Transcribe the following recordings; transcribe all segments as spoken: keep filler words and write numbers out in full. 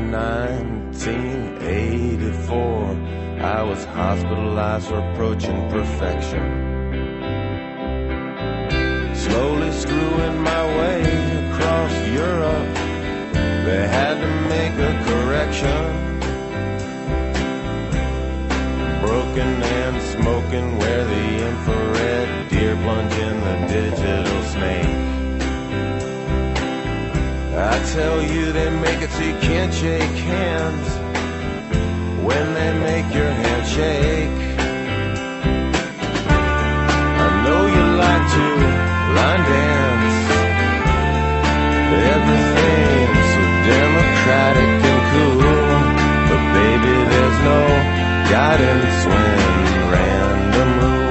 nineteen eighty-four, I was hospitalized for approaching perfection. Slowly screwing my way across Europe, they had to make a correction. Broken and smoking where the infrared deer plunge in the digital snake. I tell you, they make it so you can't shake hands when they make your hand shake. I know you like to line dance, everything's so democratic and cool, but baby, there's no guidance when random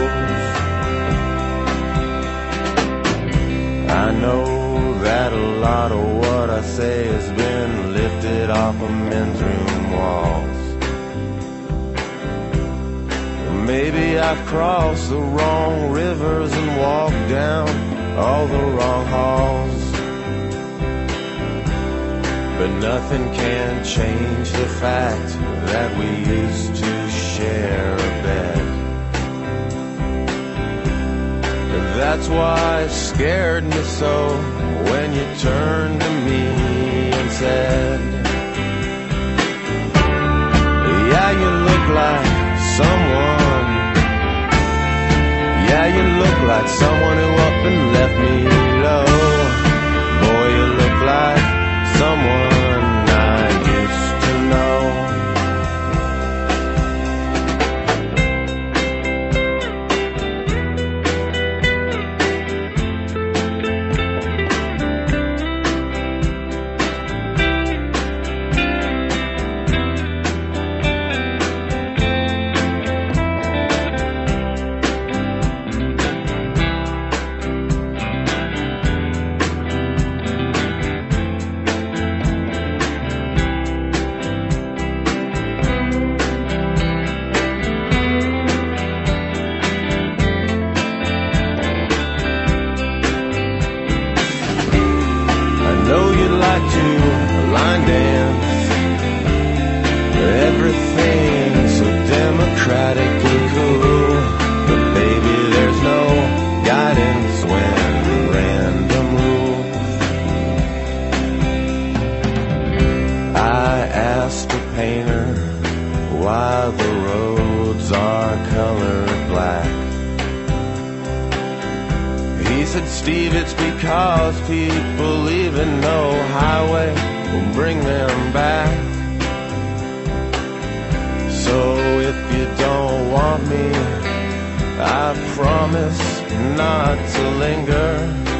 rules. I know that a lot of what I say has been lifted off of men's room walls. Maybe I've crossed the wrong rivers and walked down all the wrong halls, but nothing can change the fact that we used to share a bed. And that's why it scared me so when you turned to me and said, yeah, you look like someone, yeah, you look like someone who up and left me low. Boy, you look like someone I used to know. Everything's so democratic and cool, but baby, there's no guidance when random rules. I asked the painter why the roads are colored black. He said, Steve, it's because people leaving no highway will bring them back. So if you don't want me, I promise not to linger.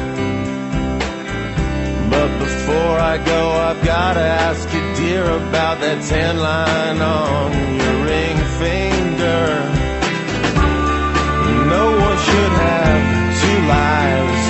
But before I go, I've gotta ask you, dear, about that tan line on your ring finger. No one should have two lives,